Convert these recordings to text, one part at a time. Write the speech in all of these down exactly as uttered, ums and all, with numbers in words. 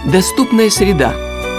Доступная среда.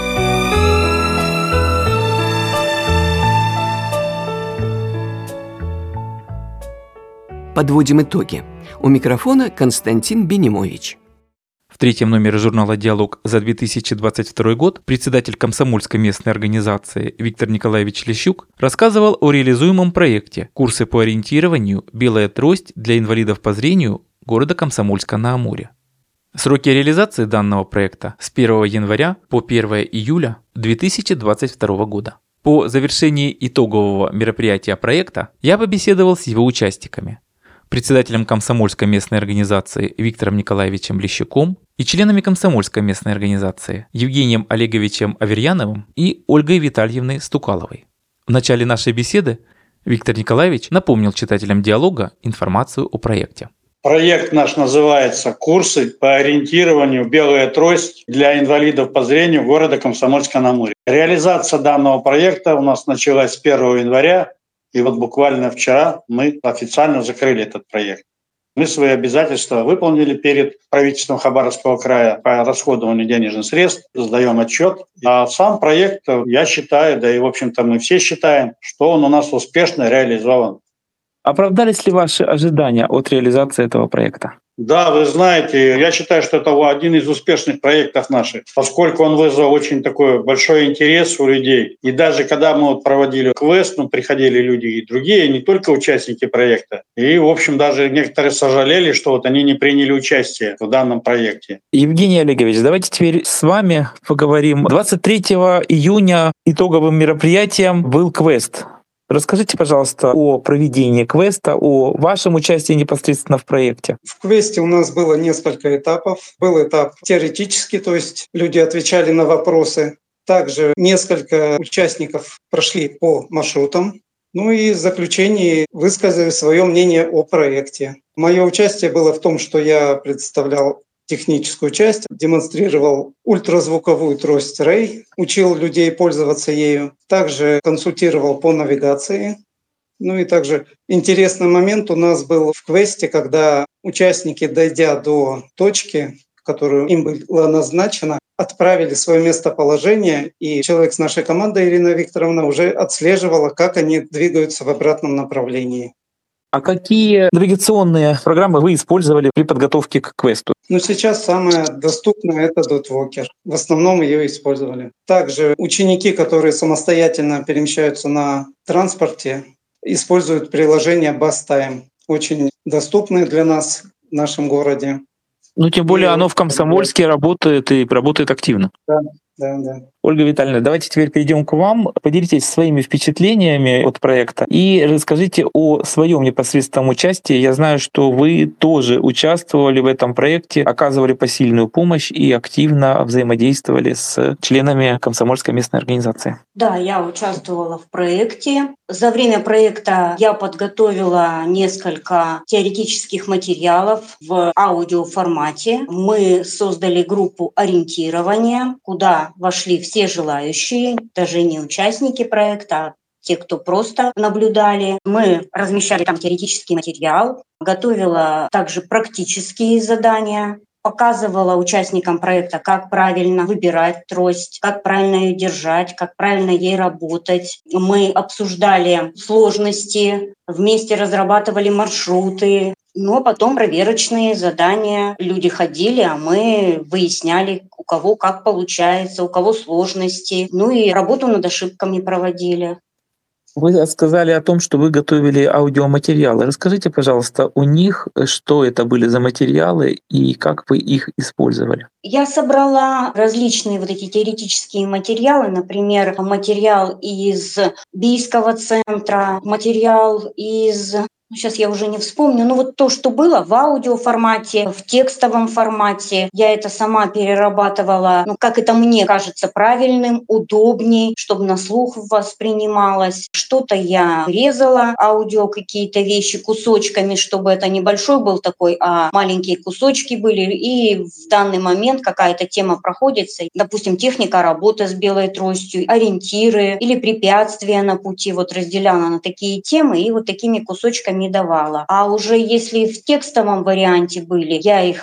Подводим итоги. У микрофона Константин Бенимович. В третьем номере журнала «Диалог» за две тысячи двадцать второй год председатель комсомольской местной организации Виктор Николаевич Лещук рассказывал о реализуемом проекте «Курсы по ориентированию. Белая трость для инвалидов по зрению» города Комсомольска-на-Амуре. Сроки реализации данного проекта с первого января по первого июля две тысячи двадцать второго года. По завершении итогового мероприятия проекта я побеседовал с его участниками, председателем комсомольской местной организации Виктором Николаевичем Лещуком и членами комсомольской местной организации Евгением Олеговичем Аверьяновым и Ольгой Витальевной Стукаловой. В начале нашей беседы Виктор Николаевич напомнил читателям «Диалога» информацию о проекте. Проект наш называется «Курсы по ориентированию. Белая трость для инвалидов по зрению города Комсомольска-на-Амуре». Реализация данного проекта у нас началась с первого января, и вот буквально вчера мы официально закрыли этот проект. Мы свои обязательства выполнили перед правительством Хабаровского края по расходованию денежных средств, сдаем отчет. А сам проект, я считаю, да и в общем-то мы все считаем, что он у нас успешно реализован. Оправдались ли ваши ожидания от реализации этого проекта? Да, вы знаете, я считаю, что это один из успешных проектов наших, поскольку он вызвал очень такой большой интерес у людей. И даже когда мы вот проводили квест, ну, приходили люди и другие, не только участники проекта. И, в общем, даже некоторые сожалели, что вот они не приняли участие в данном проекте. Евгений Олегович, давайте теперь с вами поговорим. двадцать третьего июня итоговым мероприятием был квест. Расскажите, пожалуйста, о проведении квеста, о вашем участии непосредственно в проекте. В квесте у нас было несколько этапов. Был этап теоретический, то есть люди отвечали на вопросы. Также несколько участников прошли по маршрутам. Ну и в заключении высказали свое мнение о проекте. Мое участие было в том, что я представлял техническую часть, демонстрировал ультразвуковую трость Рэй, учил людей пользоваться ею, также консультировал по навигации. Ну и также интересный момент у нас был в квесте, когда участники, дойдя до точки, которую им было назначено, отправили свое местоположение, и человек с нашей команды, Ирина Викторовна, уже отслеживала, как они двигаются в обратном направлении. А какие навигационные программы вы использовали при подготовке к квесту? Ну, сейчас самое доступное — это Dotwalker. В основном ее использовали. Также ученики, которые самостоятельно перемещаются на транспорте, используют приложение BusTime. Очень доступное для нас в нашем городе. Ну, тем более и оно в Комсомольске работает и работает активно. Да. Да, да. Ольга Витальевна, давайте теперь перейдем к вам. Поделитесь своими впечатлениями от проекта и расскажите о своем непосредственном участии. Я знаю, что вы тоже участвовали в этом проекте, оказывали посильную помощь и активно взаимодействовали с членами комсомольской местной организации. Да, я участвовала в проекте. За время проекта я подготовила несколько теоретических материалов в аудиоформате. Мы создали группу ориентирования, куда вошли все желающие, даже не участники проекта, а те, кто просто наблюдали. Мы размещали там теоретический материал, готовила также практические задания, показывала участникам проекта, как правильно выбирать трость, как правильно ее держать, как правильно ей работать. Мы обсуждали сложности, вместе разрабатывали маршруты. Ну а потом проверочные задания. Люди ходили, а мы выясняли, у кого как получается, у кого сложности. Ну и работу над ошибками проводили. Вы сказали о том, что вы готовили аудиоматериалы. Расскажите, пожалуйста, у них, что это были за материалы и как вы их использовали? Я собрала различные вот эти теоретические материалы, например, материал из Бийского центра, материал из... Сейчас я уже не вспомню. Но вот то, что было в аудиоформате, в текстовом формате, я это сама перерабатывала, ну, как это мне кажется правильным, удобней, чтобы на слух воспринималось. Что-то я резала, аудио какие-то вещи кусочками, чтобы это небольшой был такой, а маленькие кусочки были. И в данный момент какая-то тема проходится. Допустим, техника работы с белой тростью, ориентиры или препятствия на пути. Вот разделяла на такие темы и вот такими кусочками не давала. А уже если в текстовом варианте были, я их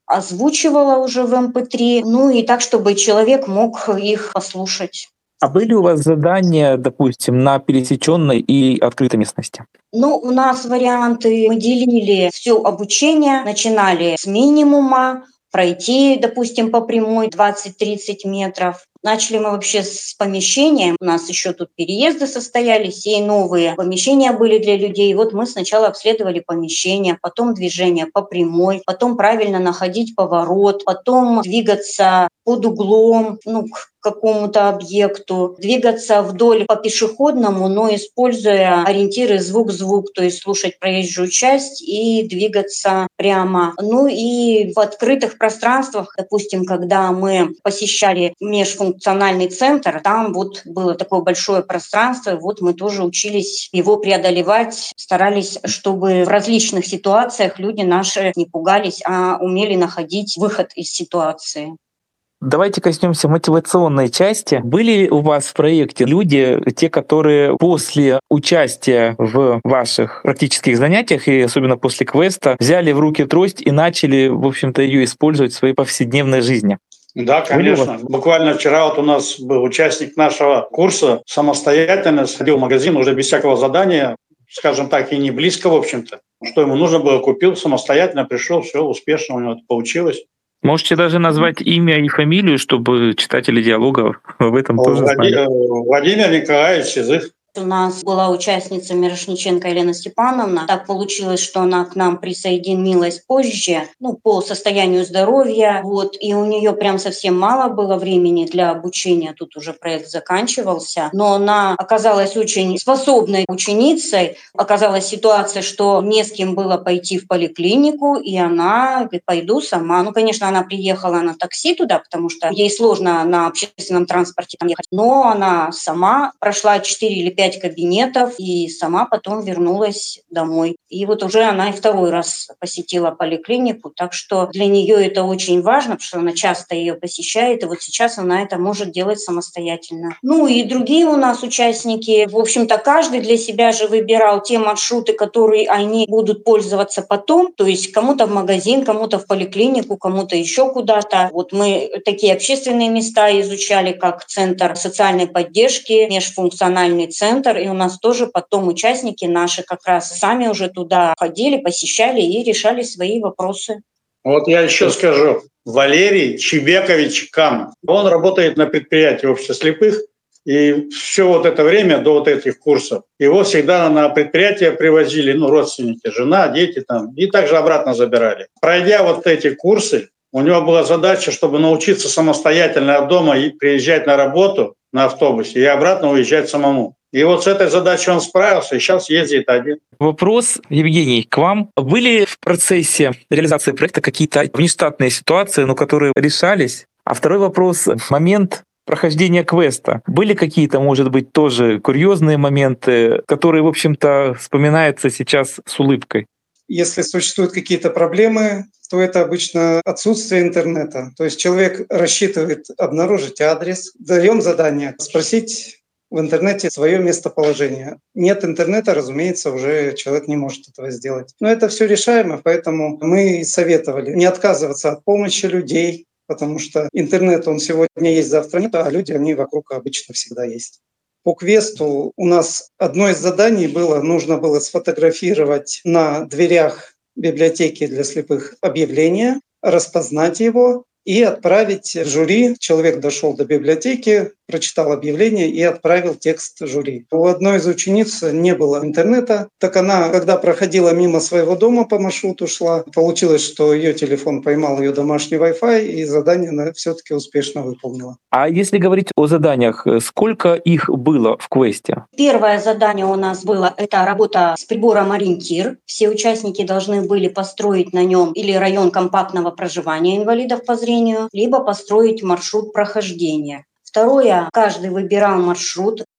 озвучивала уже в эм пэ три, ну и так, чтобы человек мог их послушать. А были у вас задания, допустим, на пересеченной и открытой местности? Ну, у нас варианты, мы делили все обучение, начинали с минимума, пройти, допустим, по прямой двадцать-тридцать метров. Начали мы вообще с помещения. У нас еще тут переезды состоялись, и новые помещения были для людей. Вот мы сначала обследовали помещение, потом движение по прямой, потом правильно находить поворот, потом двигаться под углом, ну, к какому-то объекту, двигаться вдоль по пешеходному, но используя ориентиры звук-звук, то есть слушать проезжую часть и двигаться прямо. Ну и в открытых пространствах, допустим, когда мы посещали межфункциональный центр, там вот было такое большое пространство, вот мы тоже учились его преодолевать, старались, чтобы в различных ситуациях люди наши не пугались, а умели находить выход из ситуации. Давайте коснемся мотивационной части. Были у вас в проекте люди, те, которые после участия в ваших практических занятиях и особенно после квеста взяли в руки трость и начали, в общем-то, ее использовать в своей повседневной жизни? Да, конечно. Буквально вчера вот у нас был участник нашего курса, самостоятельно сходил в магазин уже без всякого задания, скажем так, и не близко, в общем-то. Что ему нужно было, купил самостоятельно, пришел, все успешно у него это получилось. Можете даже назвать имя и фамилию, чтобы читатели диалога в этом тоже знали. Владимир Николаевич Сизых. У нас была участница Мирошниченко Елена Степановна. Так получилось, что она к нам присоединилась позже, ну, по состоянию здоровья. Вот, и у нее прям совсем мало было времени для обучения. Тут уже проект заканчивался. Но она оказалась очень способной ученицей. Оказалась ситуация, что не с кем было пойти в поликлинику, и она говорит: пойду сама. Ну, конечно, она приехала на такси туда, потому что ей сложно на общественном транспорте там ехать. Но она сама прошла четыре или пять кабинетов и сама потом вернулась домой. И вот уже она и второй раз посетила поликлинику, так что для нее это очень важно, потому что она часто ее посещает, и вот сейчас она это может делать самостоятельно. Ну и другие у нас участники, в общем-то, каждый для себя же выбирал те маршруты, которые они будут пользоваться потом, то есть кому-то в магазин, кому-то в поликлинику, кому-то еще куда-то. Вот мы такие общественные места изучали, как центр социальной поддержки, межфункциональный центр, и у нас тоже потом участники наши как раз сами уже туда ходили, посещали и решали свои вопросы. Вот я еще скажу. Валерий Чебекович Кам. Он работает на предприятии общества слепых, и все вот это время до вот этих курсов его всегда на предприятие привозили, ну, родственники, жена, дети там, и также обратно забирали. Пройдя вот эти курсы, у него была задача, чтобы научиться самостоятельно от дома и приезжать на работу на автобусе и обратно уезжать самому. И вот с этой задачей он справился, и сейчас ездит один. Вопрос, Евгений, к вам. Были в процессе реализации проекта какие-то внештатные ситуации, но которые решались? А второй вопрос, в момент прохождения квеста были какие-то, может быть, тоже курьезные моменты, которые, в общем-то, вспоминаются сейчас с улыбкой? Если существуют какие-то проблемы, то это обычно отсутствие интернета. То есть человек рассчитывает обнаружить адрес, даем задание спросить в интернете свое местоположение. Нет интернета, разумеется, уже человек не может этого сделать. Но это все решаемо, поэтому мы советовали не отказываться от помощи людей, потому что интернет, он сегодня есть, завтра нет, а люди, они вокруг обычно всегда есть. По квесту у нас одно из заданий было, нужно было сфотографировать на дверях библиотеки для слепых объявление, распознать его и отправить в жюри. Человек дошел до библиотеки, прочитал объявление и отправил текст жюри. У одной из учениц не было интернета, так она, когда проходила мимо своего дома по маршруту шла, получилось, что ее телефон поймал ее домашний Wi-Fi, и задание она все-таки успешно выполнила. А если говорить о заданиях, сколько их было в квесте? Первое задание у нас было — это работа с прибором «Ориентир». Все участники должны были построить на нем или район компактного проживания инвалидов по зрению, либо построить маршрут прохождения. Второе, каждый выбирал маршрут,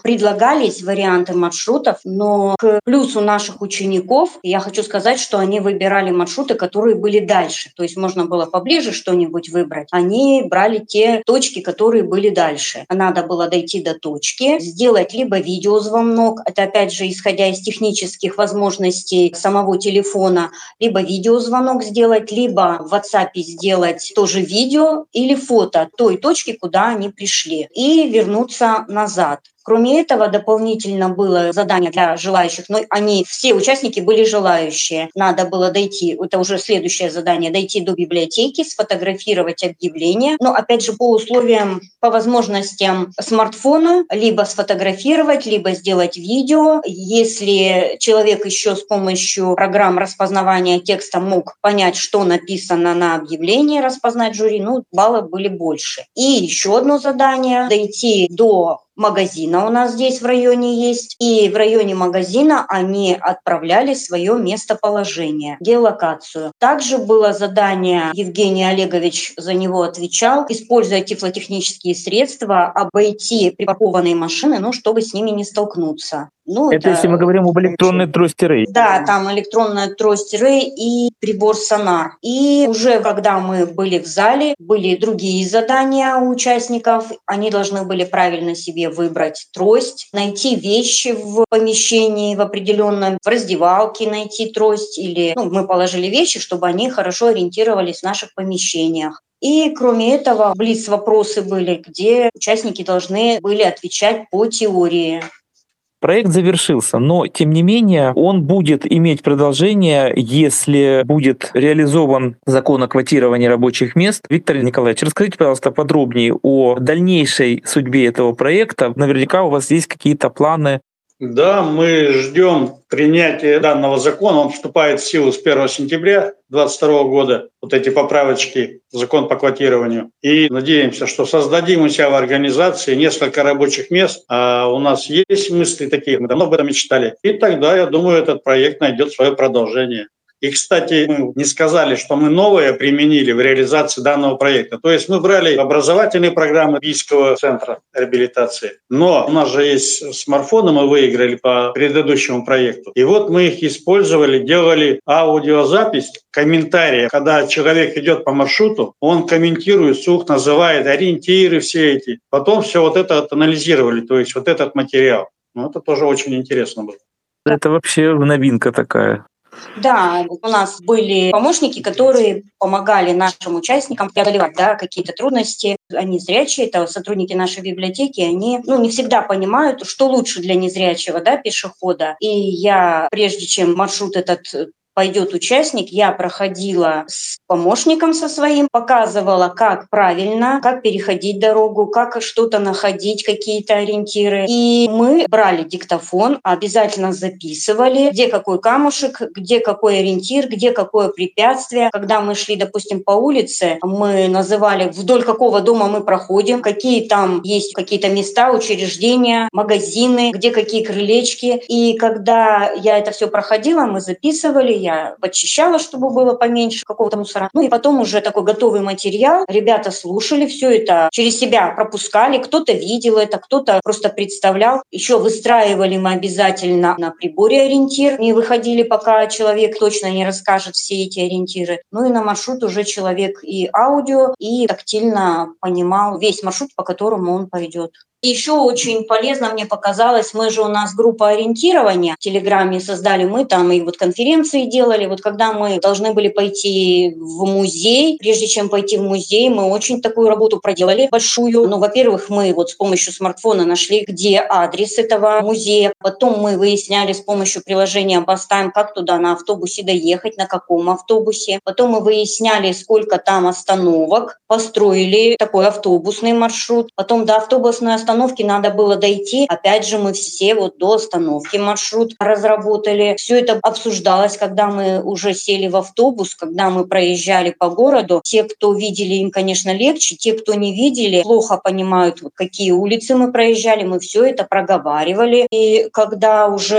Предлагались варианты маршрутов, но к плюсу наших учеников я хочу сказать, что они выбирали маршруты, которые были дальше. То есть можно было поближе что-нибудь выбрать. Они брали те точки, которые были дальше. Надо было дойти до точки, сделать либо видеозвонок, это опять же исходя из технических возможностей самого телефона, либо видеозвонок сделать, либо в WhatsApp сделать тоже видео или фото той точки, куда они пришли, и вернуться назад. Кроме этого, дополнительно было задание для желающих, но они, все участники были желающие. Надо было дойти, это уже следующее задание, дойти до библиотеки, сфотографировать объявление, но опять же по условиям, по возможностям смартфона, либо сфотографировать, либо сделать видео. Если человек еще с помощью программ распознавания текста мог понять, что написано на объявлении, распознать жюри, ну, баллы были больше. И еще одно задание – дойти до магазина у нас здесь в районе есть, и в районе магазина они отправляли свое местоположение, геолокацию. Также было задание, Евгений Олегович за него отвечал, используя тифлотехнические средства, обойти припаркованные машины, ну, чтобы с ними не столкнуться. Ну, это, это если мы говорим об электронной трости Рэй. Да, там электронная трость Рэй и прибор Сонар. И уже когда мы были в зале, были другие задания у участников. Они должны были правильно себе выбрать трость, найти вещи в помещении в определенном, в раздевалке найти трость. Или ну, мы положили вещи, чтобы они хорошо ориентировались в наших помещениях. И кроме этого, блиц-вопросы были, где участники должны были отвечать по теории. Проект завершился, но, тем не менее, он будет иметь продолжение, если будет реализован закон о квотировании рабочих мест. Виктор Николаевич, расскажите, пожалуйста, подробнее о дальнейшей судьбе этого проекта. Наверняка у вас есть какие-то планы. Да, мы ждем принятия данного закона. Он вступает в силу с первого сентября две тысячи двадцать второго года. Вот эти поправочки в закон по квотированию. И надеемся, что создадим у себя в организации несколько рабочих мест. А у нас есть мысли такие, мы давно об этом мечтали. И тогда, я думаю, этот проект найдет свое продолжение. И, кстати, мы не сказали, что мы новое применили в реализации данного проекта. То есть мы брали образовательные программы Бийского центра реабилитации, но у нас же есть смартфоны, мы выиграли по предыдущему проекту. И вот мы их использовали, делали аудиозапись, комментарии. Когда человек идет по маршруту, он комментирует, вслух называет ориентиры все эти. Потом все вот это анализировали, то есть вот этот материал. Ну, это тоже очень интересно было. Это вообще новинка такая. Да, у нас были помощники, которые помогали нашим участникам преодолевать да, какие-то трудности. Они зрячие, это сотрудники нашей библиотеки, они ну, не всегда понимают, что лучше для незрячего да, пешехода. И я, прежде чем маршрут этот пойдет участник, я проходила с помощником со своим, показывала, как правильно, как переходить дорогу, как что-то находить, какие-то ориентиры. И мы брали диктофон, обязательно записывали, где какой камушек, где какой ориентир, где какое препятствие. Когда мы шли, допустим, по улице, мы называли, вдоль какого дома мы проходим, какие там есть какие-то места, учреждения, магазины, где какие крылечки. И когда я это все проходила, мы записывали, я подчищала, чтобы было поменьше какого-то мусора. Ну и потом уже такой готовый материал. Ребята слушали, все это через себя пропускали. Кто-то видел это, кто-то просто представлял. Еще выстраивали мы обязательно на приборе ориентир. Не выходили, пока человек точно не расскажет все эти ориентиры. Ну и на маршрут уже человек и аудио, и тактильно понимал весь маршрут, по которому он пойдет. Еще очень полезно мне показалось, мы же у нас группа ориентирования в Телеграме создали, мы там и вот конференции делали. Вот когда мы должны были пойти в музей, прежде чем пойти в музей, мы очень такую работу проделали большую. Ну, во-первых, мы вот с помощью смартфона нашли, где адрес этого музея. Потом мы выясняли с помощью приложения BusTime, как туда на автобусе доехать, на каком автобусе. Потом мы выясняли, сколько там остановок, построили такой автобусный маршрут. Потом до автобусной остановки остановки надо было дойти. Опять же, мы все вот до остановки маршрут разработали. Все это обсуждалось, когда мы уже сели в автобус, когда мы проезжали по городу. Те, кто видели, им, конечно, легче. Те, кто не видели, плохо понимают, какие улицы мы проезжали. Мы все это проговаривали. И когда уже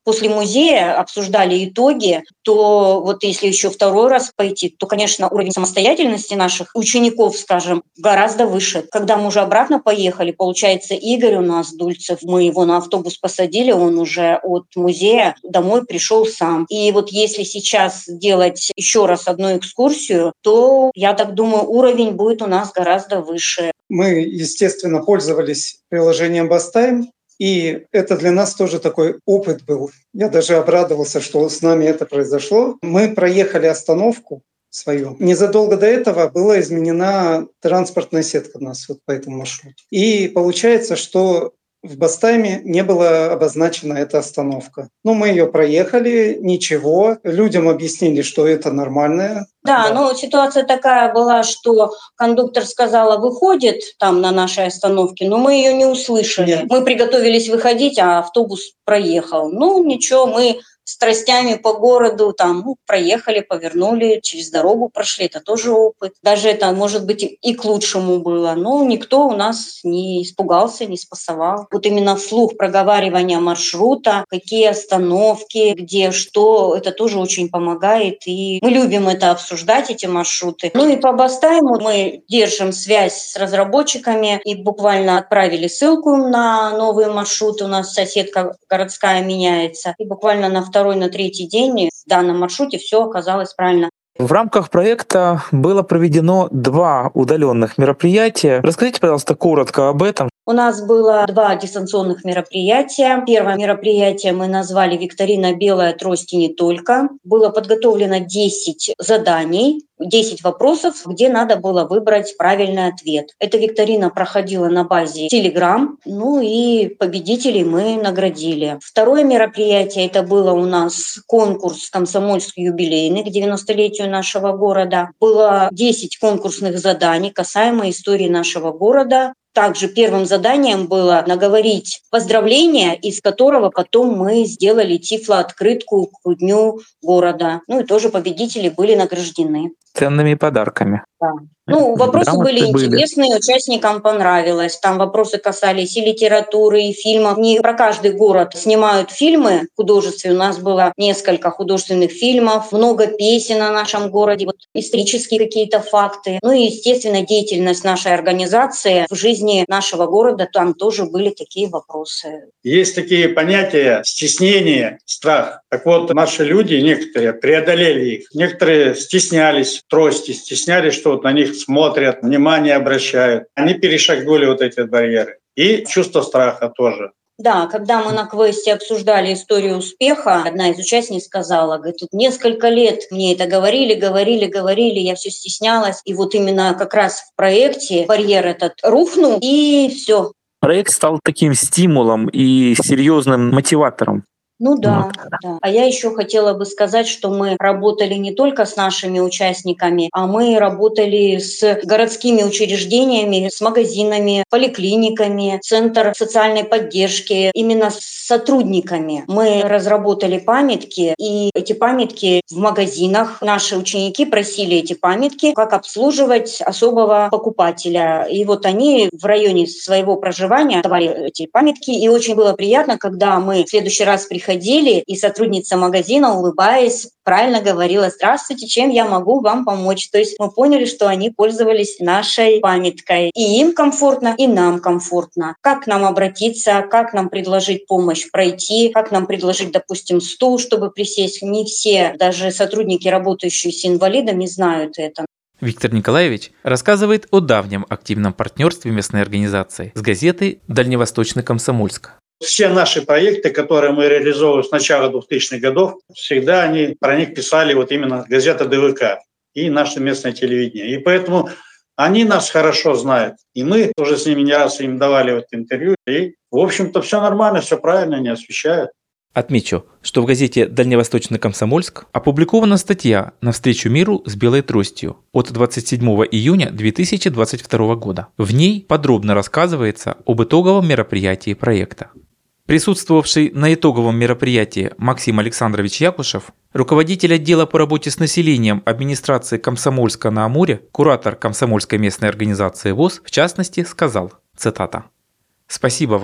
после музея обсуждали итоги, то вот если еще второй раз пойти, то, конечно, уровень самостоятельности наших учеников, скажем, гораздо выше. Когда мы уже обратно поехали, получается, Игорь у нас, Дульцев, мы его на автобус посадили, он уже от музея домой пришел сам. И вот если сейчас делать еще раз одну экскурсию, то, я так думаю, уровень будет у нас гораздо выше. Мы, естественно, пользовались приложением BusTime, и это для нас тоже такой опыт был. Я даже обрадовался, что с нами это произошло. Мы проехали остановку свою. Незадолго до этого была изменена транспортная сетка у нас вот по этому маршруту. И получается, что в BusTime не была обозначена эта остановка. Ну, мы ее проехали, ничего. Людям объяснили, что это нормально. Да, да, но ситуация такая была, что кондуктор сказала, выходит там на нашей остановке, но мы ее не услышали. Нет. Мы приготовились выходить, а автобус проехал. Ну, ничего, мы страстями по городу там ну, проехали, повернули, через дорогу прошли. Это тоже опыт. Даже это, может быть, и к лучшему было. Но никто у нас не испугался, не спасовал. Вот именно вслух проговаривания маршрута, какие остановки, где что, это тоже очень помогает. И мы любим это обсуждать, эти маршруты. Ну и по BusTime мы держим связь с разработчиками и буквально отправили ссылку на новые маршруты. У нас соседка городская меняется. И буквально на второй, на третий день в данном маршруте все оказалось правильно. В рамках проекта было проведено два удаленных мероприятия. Расскажите, пожалуйста, коротко об этом. У нас было два дистанционных мероприятия. Первое мероприятие мы назвали «Викторина «Белая трость и не только». Было подготовлено десять заданий, десять вопросов, где надо было выбрать правильный ответ. Эта викторина проходила на базе Telegram, ну и победителей мы наградили. Второе мероприятие, это было у нас конкурс «Комсомольский юбилейный» к девяностолетию нашего города. Было десять конкурсных заданий, касаемо истории нашего города. Также первым заданием было наговорить поздравления, из которого потом мы сделали тифлооткрытку к Дню города. Ну и тоже победители были награждены. Ценными подарками. Да. Ну, вопросы Грамоты были были. интересные, участникам понравилось. Там вопросы касались и литературы, и фильмов. Не про каждый город снимают фильмы художественные. У нас было несколько художественных фильмов, много песен о нашем городе, вот, исторические какие-то факты. Ну и, естественно, деятельность нашей организации в жизни нашего города, там тоже были такие вопросы. Есть такие понятия стеснение, страх. Так вот, наши люди, некоторые, преодолели их. Некоторые стеснялись трости, стеснялись, что вот на них смотрят, внимание обращают. Они перешагнули вот эти барьеры. И чувство страха тоже. Да, когда мы на квесте обсуждали историю успеха, одна из участниц сказала, говорит, тут несколько лет мне это говорили, говорили, говорили, я все стеснялась. И вот именно как раз в проекте барьер этот рухнул, и все. Проект стал таким стимулом и серьезным мотиватором. Ну да, Вот. да. А я еще хотела бы сказать, что мы работали не только с нашими участниками, а мы работали с городскими учреждениями, с магазинами, поликлиниками, центр социальной поддержки, именно с сотрудниками. Мы разработали памятки, и эти памятки в магазинах. Наши ученики просили эти памятки, как обслуживать особого покупателя. И вот они в районе своего проживания давали эти памятки, и очень было приятно, когда мы в следующий раз приходили, Ходили, и сотрудница магазина, улыбаясь, правильно говорила: «Здравствуйте, чем я могу вам помочь?» То есть мы поняли, что они пользовались нашей памяткой. И им комфортно, и нам комфортно. Как нам обратиться, как нам предложить помощь пройти, как нам предложить, допустим, стул, чтобы присесть. Не все, даже сотрудники, работающие с инвалидами, знают это. Виктор Николаевич рассказывает о давнем активном партнерстве местной организации с газетой «Дальневосточный Комсомольск». Все наши проекты, которые мы реализовываем с начала двухтысячных годов, всегда они про них писали вот именно газета ДВК и наше местное телевидение. И поэтому они нас хорошо знают. И мы уже с ними не раз им давали вот интервью. И, в общем-то, все нормально, все правильно, они освещают. Отмечу, что в газете «Дальневосточный Комсомольск» опубликована статья «Навстречу миру с белой тростью» от двадцать седьмого июня две тысячи двадцать второго года. В ней подробно рассказывается об итоговом мероприятии проекта. Присутствовавший на итоговом мероприятии Максим Александрович Якушев, руководитель отдела по работе с населением администрации Комсомольска-на-Амуре, куратор Комсомольской местной организации ВОС, в частности, сказал, цитата: «Спасибо вам.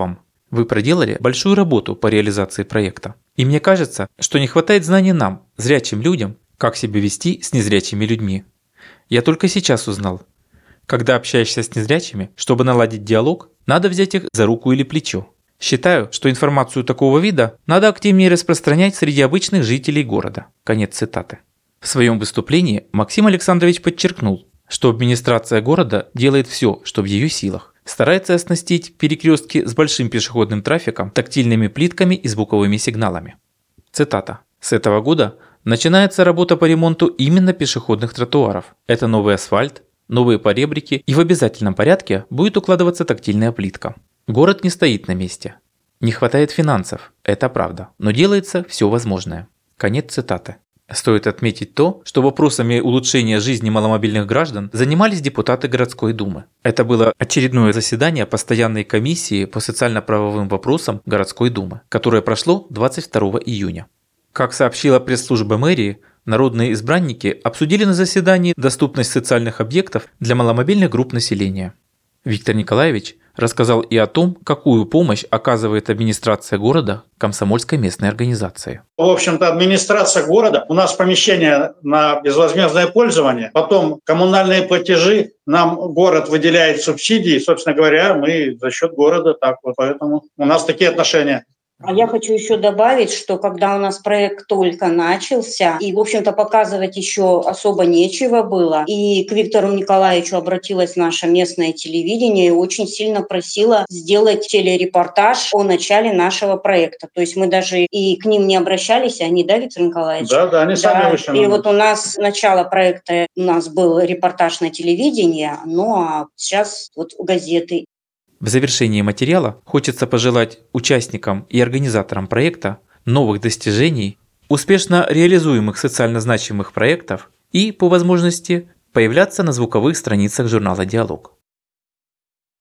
Вы проделали большую работу по реализации проекта. И мне кажется, что не хватает знаний нам, зрячим людям, как себя вести с незрячими людьми. Я только сейчас узнал. Когда общаешься с незрячими, чтобы наладить диалог, надо взять их за руку или плечо. Считаю, что информацию такого вида надо активнее распространять среди обычных жителей города. Конец цитаты. В своем выступлении Максим Александрович подчеркнул, что администрация города делает все, что в ее силах. Старается оснастить перекрестки с большим пешеходным трафиком тактильными плитками и звуковыми сигналами. Цитата. «С этого года начинается работа по ремонту именно пешеходных тротуаров. Это новый асфальт, новые поребрики и в обязательном порядке будет укладываться тактильная плитка. Город не стоит на месте. Не хватает финансов, это правда, но делается все возможное». Конец цитаты. Стоит отметить то, что вопросами улучшения жизни маломобильных граждан занимались депутаты городской думы. Это было очередное заседание постоянной комиссии по социально-правовым вопросам городской думы, которое прошло двадцать второго июня. Как сообщила пресс-служба мэрии, народные избранники обсудили на заседании доступность социальных объектов для маломобильных групп населения. Виктор Николаевич рассказал и о том, какую помощь оказывает администрация города Комсомольской местной организации. В общем-то, администрация города, у нас помещение на безвозмездное пользование, потом коммунальные платежи, нам город выделяет субсидии, собственно говоря, мы за счет города так вот, поэтому у нас такие отношения. А я хочу еще добавить, что когда у нас проект только начался, и, в общем-то, показывать еще особо нечего было, и к Виктору Николаевичу обратилось наше местное телевидение и очень сильно просило сделать телерепортаж о начале нашего проекта. То есть мы даже и к ним не обращались, они, да, Виктор Николаевич? Да, да, они сами да. вышли. И вот у нас начало проекта, у нас был репортаж на телевидении, ну а сейчас вот газеты. В завершении материала хочется пожелать участникам и организаторам проекта новых достижений, успешно реализуемых социально значимых проектов и, по возможности, появляться на звуковых страницах журнала «Диалог».